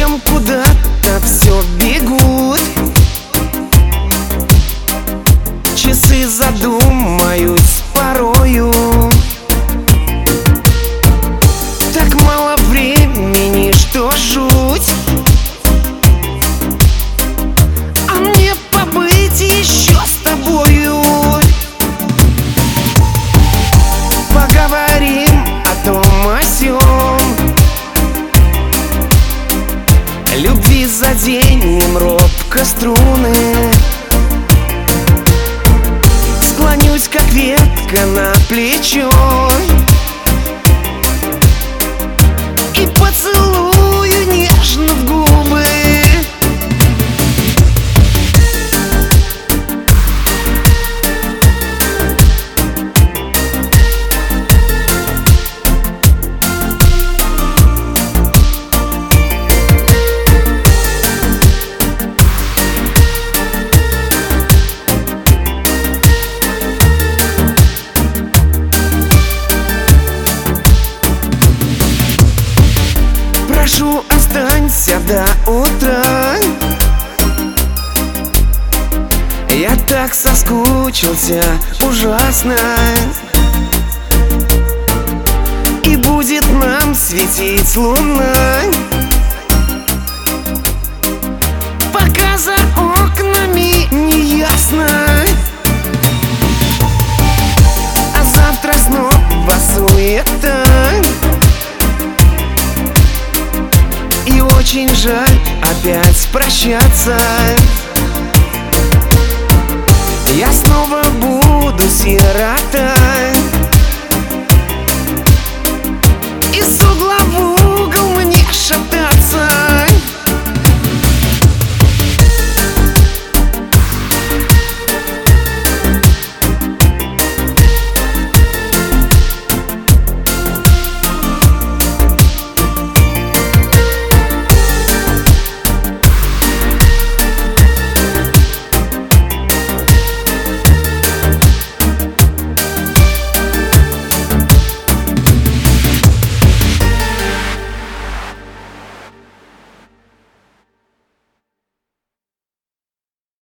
Вечером куда-то все бегут, часы, задумаюсь порою. Так мало времени, что жуть. А мне побыть еще с тобою. Поговорим о том, о сём, любви заденем робко струны. Склонюсь, как ветка на плечо, и поцелую нежно в губы. Прошу, останься до утра. Я так соскучился ужасно, и будет нам светить луна, пока за окнами не ясно. А завтра снова суета, и очень жаль опять прощаться. Я снова буду сирота,